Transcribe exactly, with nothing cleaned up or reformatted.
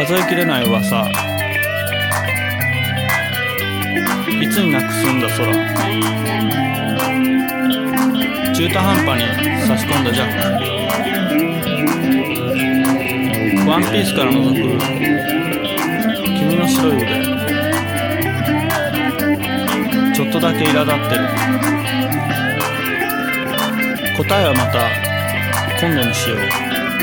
数えきれない噂、いつになく澄んだ空、中途半端に差し込んだジャック、ワンピースから覗く君の白い腕、ちょっとだけ苛立ってる。答えはまた今度にしよう。